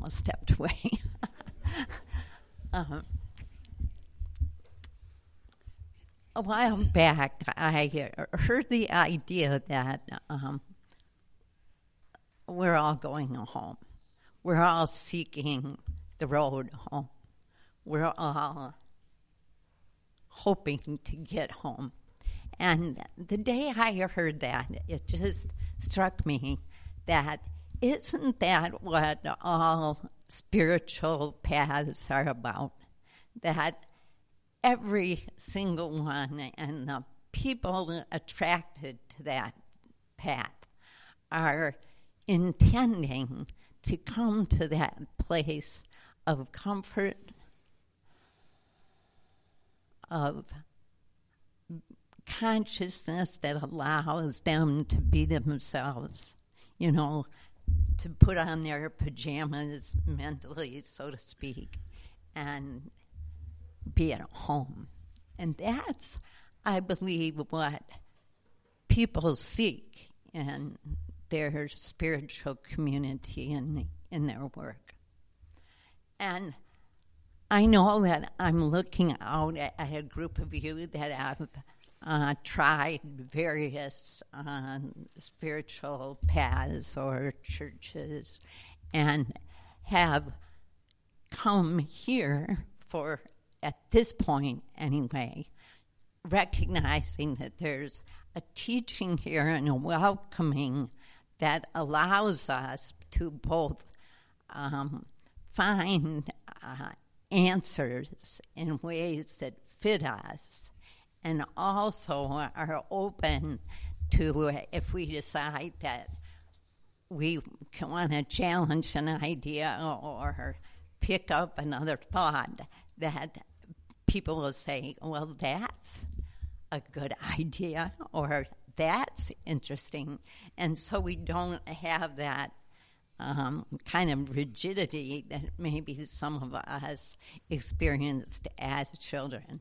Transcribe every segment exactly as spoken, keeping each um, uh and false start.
almost stepped away. um, a while back, I heard the idea that um, we're all going home. We're all seeking the road home. We're all hoping to get home. And the day I heard that, it just struck me that isn't that what all spiritual paths are about? That every single one and the people attracted to that path are intending to come to that place of comfort, of consciousness that allows them to be themselves, you know, to put on their pajamas mentally, so to speak, and be at home. And that's, I believe, what people seek in their spiritual community and in their work. And I know that I'm looking out at, at a group of you that have uh, tried various uh, spiritual paths or churches and have come here for, at this point anyway, recognizing that there's a teaching here and a welcoming that allows us to both um, find uh, answers in ways that fit us and also are open to, if we decide that we want to challenge an idea or pick up another thought, that people will say, well, that's a good idea, or that's interesting. And so we don't have that um, kind of rigidity that maybe some of us experienced as children.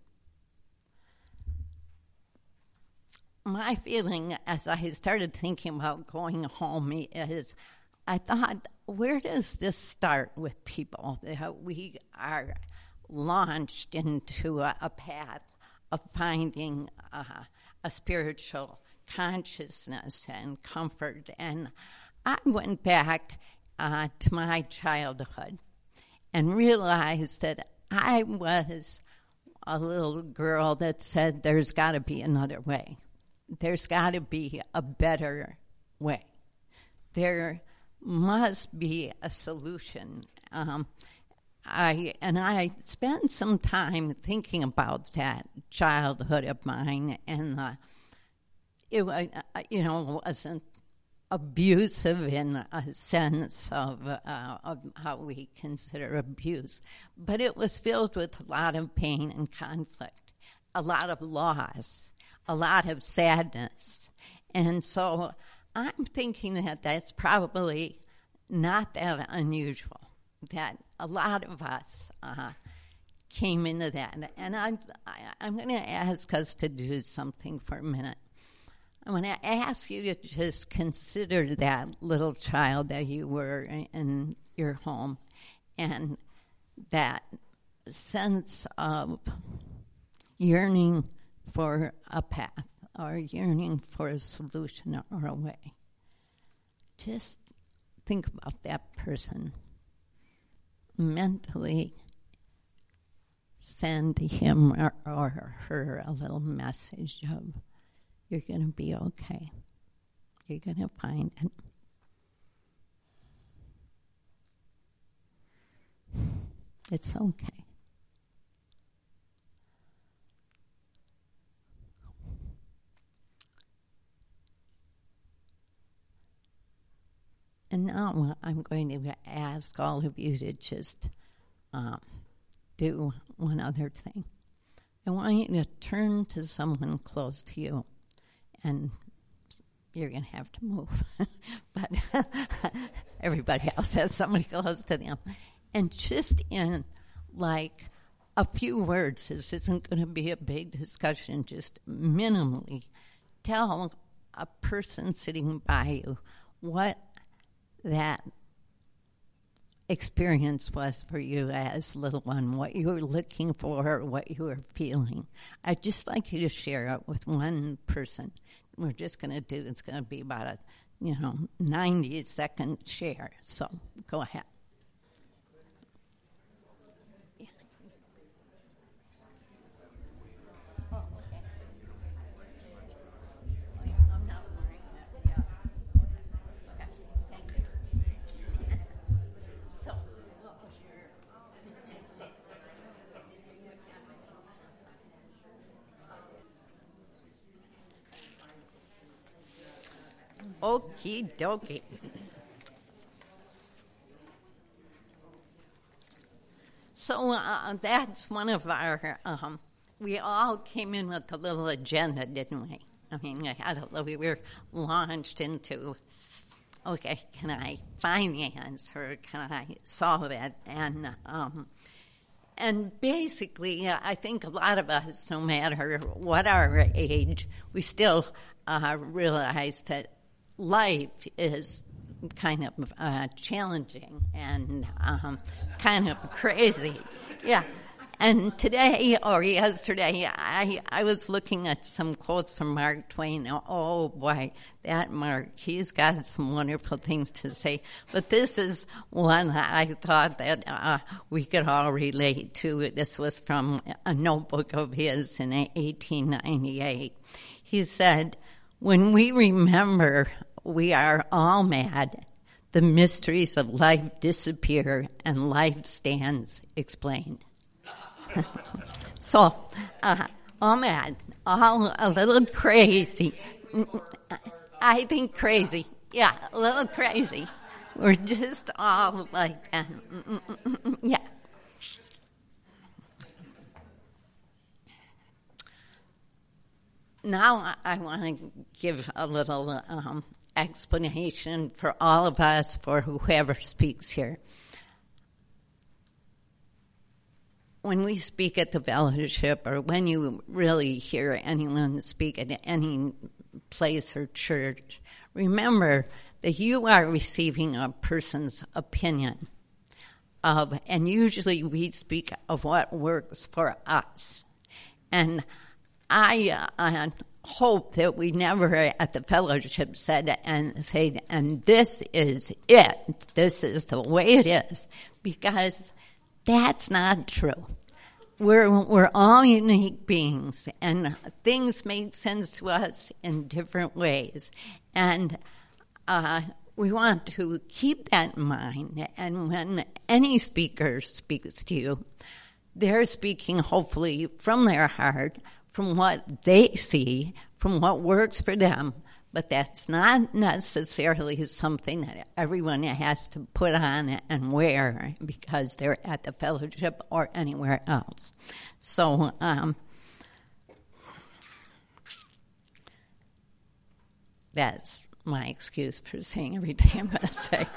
My feeling as I started thinking about going home is I thought, where does this start with people? That we are launched into a, a path of finding uh, a spiritual consciousness and comfort. And I went back uh, to my childhood and realized that I was a little girl that said there's got to be another way. There's got to be a better way. There must be a solution. Um, I and I spent some time thinking about that childhood of mine, and uh, it was, uh, you know, wasn't abusive in a sense of, uh, of how we consider abuse, but it was filled with a lot of pain and conflict, a lot of loss, a lot of sadness. And so I'm thinking that that's probably not that unusual, that a lot of us uh, came into that. And I, I, I'm going to ask us to do something for a minute. I'm going to ask you to just consider that little child that you were in your home and that sense of yearning for a path or yearning for a solution or a way. Just think about that person. Mentally send him or, or her a little message of, you're going to be okay. You're going to find it. It's okay. And now I'm going to ask all of you to just um, do one other thing. I want you to turn to someone close to you, and you're going to have to move. But everybody else has somebody close to them. And just in, like, a few words, this isn't going to be a big discussion, just minimally, tell a person sitting by you what that experience was for you as a little one, what you were looking for, what you were feeling. I'd just like you to share it with one person. We're just going to do, it's going to be about a, you know, ninety second share. So go ahead. Okie dokie. So uh, that's one of our, um, we all came in with a little agenda, didn't we? I mean, we, had a, we were launched into, okay, can I find the answer? Can I solve it? And um, and basically, uh, I think a lot of us, no matter what our age, we still uh, realize that life is kind of uh, challenging and um, kind of crazy. Yeah. And today or yesterday, I, I was looking at some quotes from Mark Twain. Oh, boy, that Mark, he's got some wonderful things to say. But this is one I thought that uh, we could all relate to. This was from a notebook of his in eighteen ninety-eight. He said, "When we remember we are all mad, the mysteries of life disappear and life stands explained." So, uh, all mad, all a little crazy. I think crazy. Yeah, a little crazy. We're just all like that. Yeah. Now I want to give a little um, explanation for all of us, for whoever speaks here. When we speak at the fellowship, or when you really hear anyone speak at any place or church, remember that you are receiving a person's opinion of, and usually we speak of what works for us. And I uh, hope that we never at the fellowship said and say, and this is it, this is the way it is, because that's not true. We're we're all unique beings, and things make sense to us in different ways. And uh, we want to keep that in mind. And when any speaker speaks to you, they're speaking hopefully from their heart, from what they see, from what works for them. But that's not necessarily something that everyone has to put on and wear because they're at the fellowship or anywhere else. So, um, that's my excuse for saying everything I'm going to say.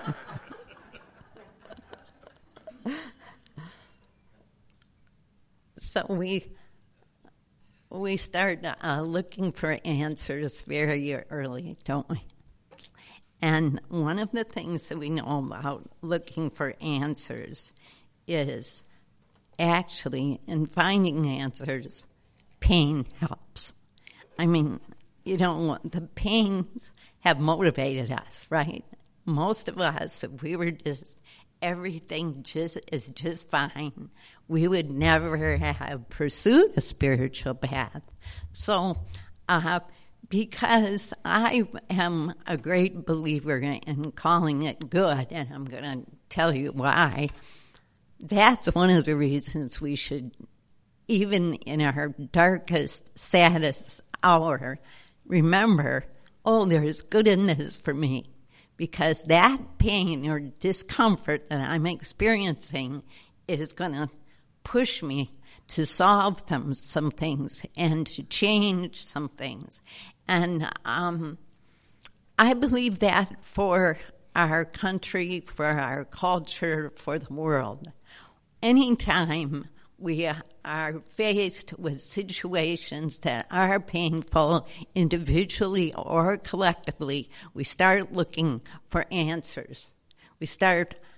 So we... We start uh, looking for answers very early, don't we? And one of the things that we know about looking for answers is actually in finding answers, pain helps. I mean, you know, the pains have motivated us, right? Most of us, if we were just, everything just is just fine, we would never have pursued a spiritual path. So, uh, because I am a great believer in calling it good, and I'm going to tell you why, that's one of the reasons we should, even in our darkest, saddest hour, remember, oh, there's good in this for me. Because that pain or discomfort that I'm experiencing is going to push me to solve them, some things and to change some things. And um, I believe that for our country, for our culture, for the world. Anytime we are faced with situations that are painful individually or collectively, we start looking for answers. We start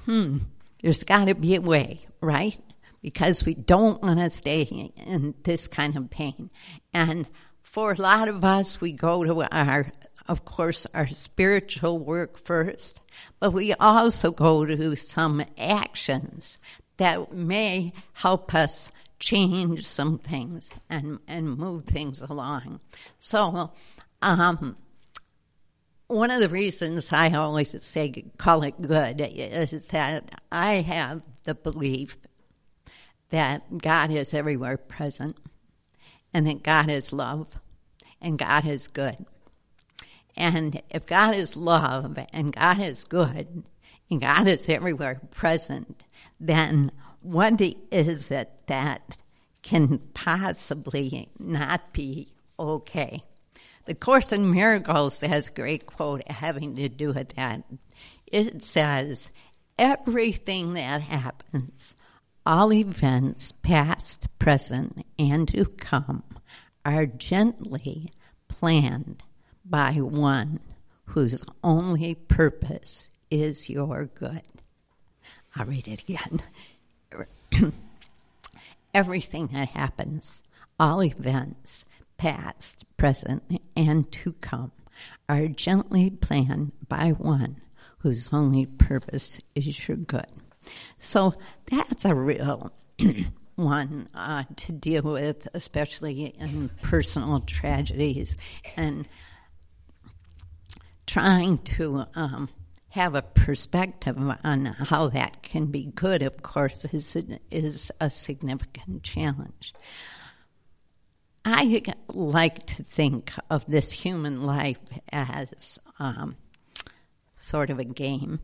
hmm, there's got to be a way, right? Because we don't want to stay in this kind of pain. And for a lot of us, we go to our, of course, our spiritual work first, but we also go to some actions that may help us change some things and, and move things along. So, um, one of the reasons I always say call it good is that I have the belief that God is everywhere present, and that God is love, and God is good. And if God is love, and God is good, and God is everywhere present, then what is it that can possibly not be okay? The Course in Miracles has a great quote having to do with that. It says, everything that happens, all events, past, present, and to come, are gently planned by one whose only purpose is your good. I'll read it again. Everything that happens, all events, past, present, and to come, are gently planned by one whose only purpose is your good. So that's a real one uh, to deal with, especially in personal tragedies, and trying to um, have a perspective on how that can be good, of course, is, is a significant challenge. I like to think of this human life as um, sort of a game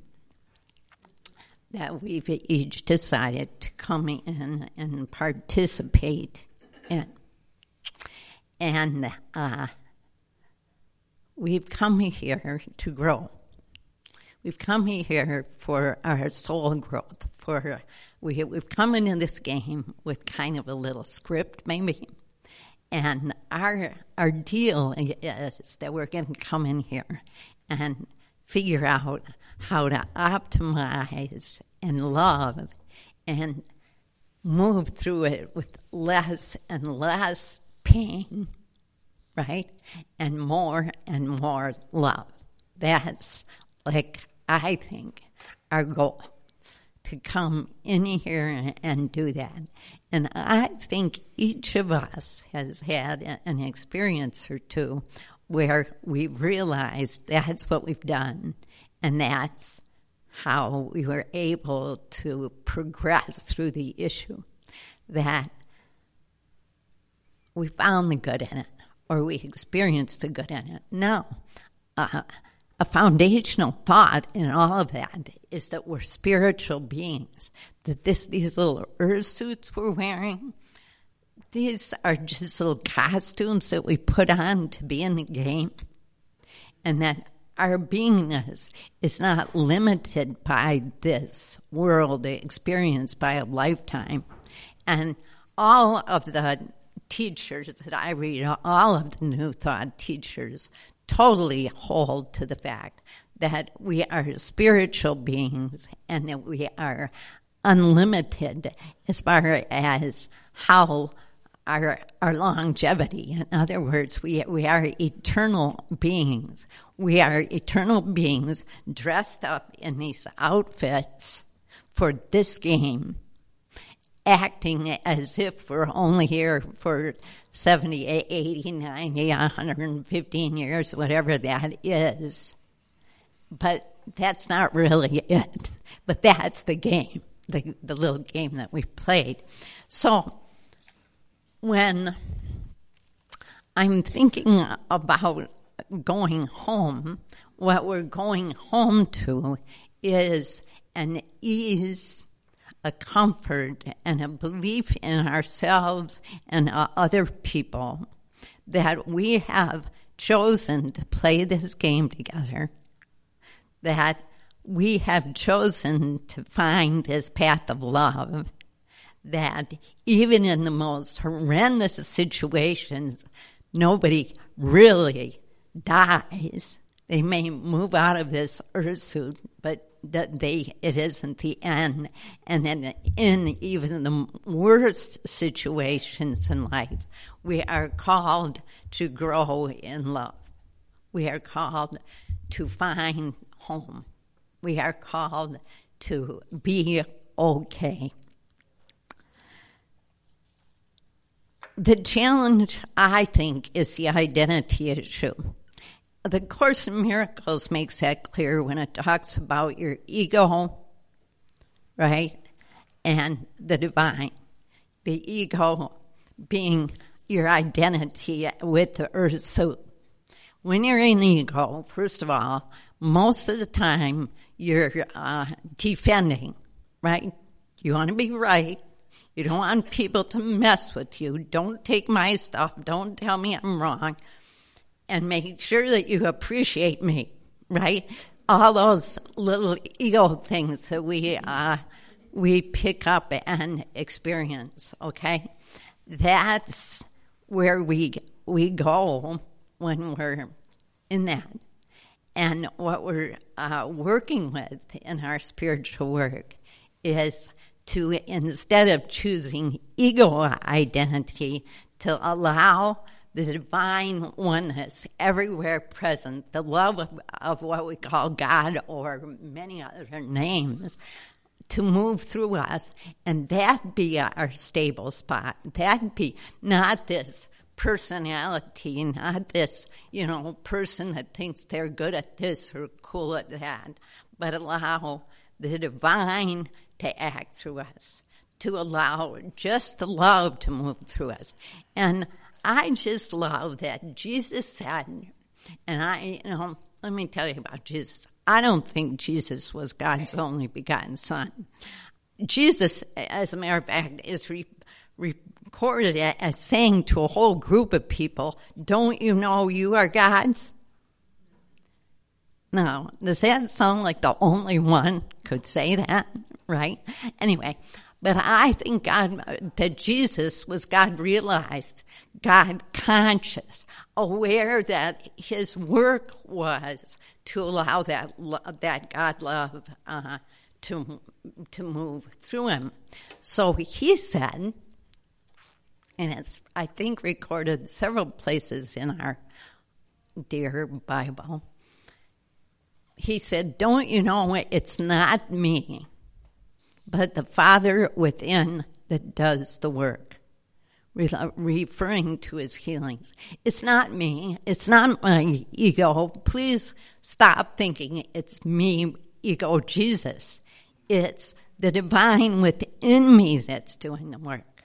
that we've each decided to come in and participate in. And uh, we've come here to grow. We've come here for our soul growth. For we, we've come into this game with kind of a little script, maybe. And our our deal is that we're going to come in here and figure out how to optimize and love and move through it with less and less pain, right? And more and more love. That's, like, I think, our goal, to come in here and, and do that. And I think each of us has had an experience or two where we've realized that's what we've done, and that's how we were able to progress through the issue, that we found the good in it, or we experienced the good in it. Now, uh, a foundational thought in all of that is that we're spiritual beings, that this these little earth suits we're wearing, these are just little costumes that we put on to be in the game, and that our beingness is not limited by this world experienced by a lifetime. And all of the teachers that I read, all of the New Thought teachers, totally hold to the fact that we are spiritual beings and that we are unlimited as far as how our our longevity. In other words, we we are eternal beings. We are eternal beings dressed up in these outfits for this game, acting as if we're only here for seventy, eighty, ninety, one hundred fifteen years, whatever that is. But that's not really it. But that's the game, the, the little game that we've played. So when I'm thinking about going home, what we're going home to is an ease, a comfort, and a belief in ourselves and uh, other people that we have chosen to play this game together, that we have chosen to find this path of love, that even in the most horrendous situations, nobody really dies. They may move out of this earth suit, but that they it isn't the end, and then in even the worst situations in life, we are called to grow in love. We are called to find home. We are called to be okay. The challenge, I think, is the identity issue. The Course in Miracles makes that clear when it talks about your ego, right, and the divine. The ego being your identity with the earth suit. When you're in ego, first of all, most of the time you're uh, defending, right? You want to be right. You don't want people to mess with you. Don't take my stuff. Don't tell me I'm wrong. And make sure that you appreciate me, right? All those little ego things that we uh, we pick up and experience, okay? That's where we we go when we're in that. And what we're uh, working with in our spiritual work is to, instead of choosing ego identity, to allow the divine oneness everywhere present, the love of, of what we call God or many other names, to move through us, and that be our stable spot. That be not this personality, not this, you know, person that thinks they're good at this or cool at that, but allow the divine to act through us, to allow just the love to move through us. And I just love that Jesus said, and I, you know, let me tell you about Jesus. I don't think Jesus was God's only begotten Son. Jesus, as a matter of fact, is re- recorded as saying to a whole group of people, don't you know you are God's? Now, does that sound like the only one could say that, right? Anyway, but I think God, that Jesus was God realized, God conscious, aware that his work was to allow that that God love uh, to to move through him. So he said, and it's I think recorded several places in our dear Bible. He said, "Don't you know it's not me, but the Father within that does the work," Re- referring to his healings. It's not me. It's not my ego. Please stop thinking it's me, ego, Jesus. It's the divine within me that's doing the work.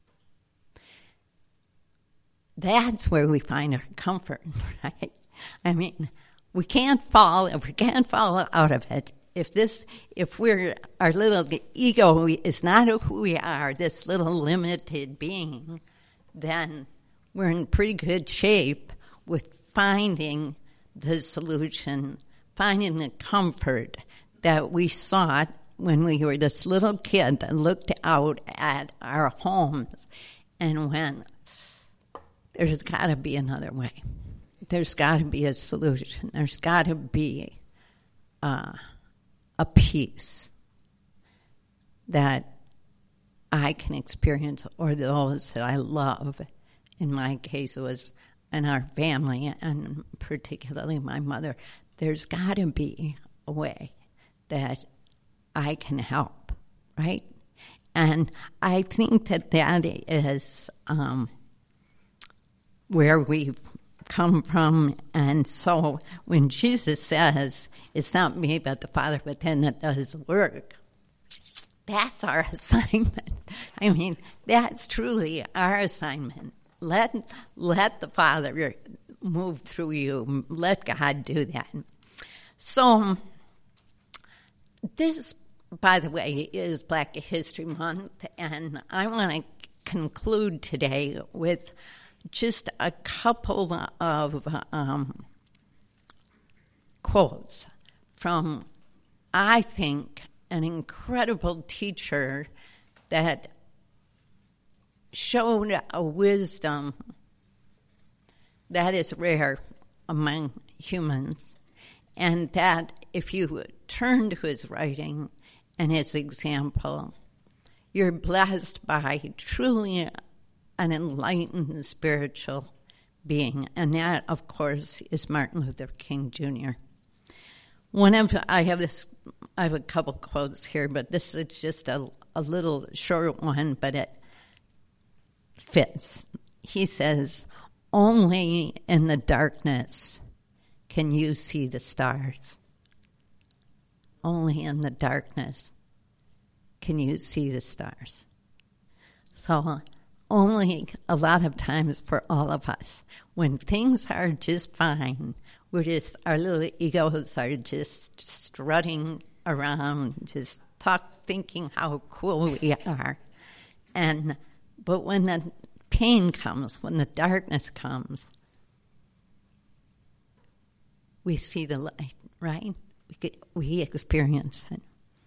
That's where we find our comfort, right? I mean, we can't fall, if we can't fall out of it, if this, if we're, our little ego is not who we are, this little limited being, then we're in pretty good shape with finding the solution, finding the comfort that we sought when we were this little kid that looked out at our homes and went, there's got to be another way. There's got to be a solution. There's got to be uh, a peace that I can experience, or those that I love. In my case, it was in our family, and particularly my mother. There's got to be a way that I can help, right? And I think that that is um, where we've come from. And so when Jesus says, it's not me but the Father within that does the work, that's our assignment. I mean, that's truly our assignment. Let, let the Father move through you. Let God do that. So this, by the way, is Black History Month, and I want to conclude today with just a couple of um, quotes from, I think, an incredible teacher that showed a wisdom that is rare among humans, and that if you turn to his writing and his example, you're blessed by truly an enlightened spiritual being. And that, of course, is Martin Luther King Junior One of, I have this, I have a couple quotes here, but this is just a, a little short one, but it fits. He says, "Only in the darkness can you see the stars. Only in the darkness can you see the stars." So only a lot of times for all of us, when things are just fine, we're just, our little egos are just strutting around, just talk, thinking how cool we are. And, but when the pain comes, when the darkness comes, we see the light, right? We, get, we experience it.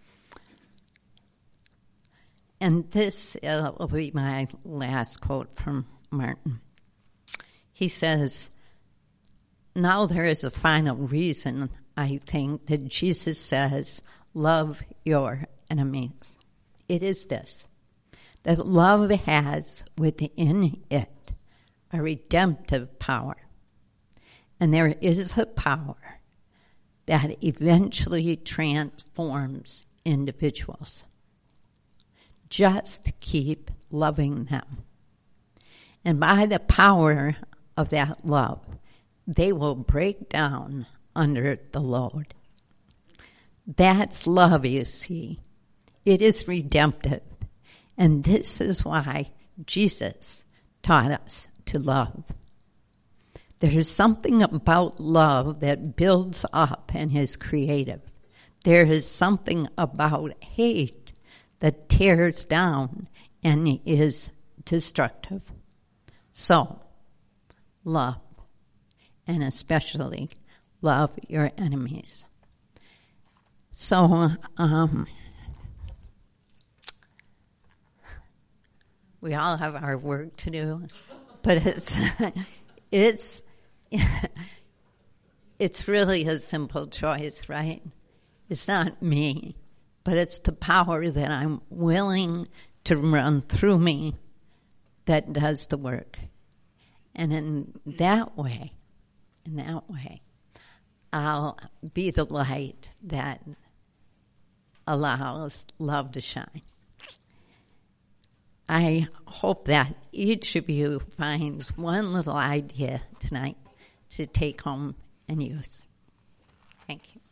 And this uh, will be my last quote from Martin. He says, "Now there is a final reason, I think, that Jesus says, 'Love your enemies.' It is this, that love has within it a redemptive power. And there is a power that eventually transforms individuals. Just keep loving them. And by the power of that love, they will break down under the load. That's love, you see. It is redemptive. And this is why Jesus taught us to love. There is something about love that builds up and is creative. There is something about hate that tears down and is destructive. So, love, and especially love your enemies." So, um, we all have our work to do, but it's it's it's really a simple choice, right? It's not me, but it's the power that I'm willing to run through me that does the work. And in that way, in that way, I'll be the light that allows love to shine. I hope that each of you finds one little idea tonight to take home and use. Thank you.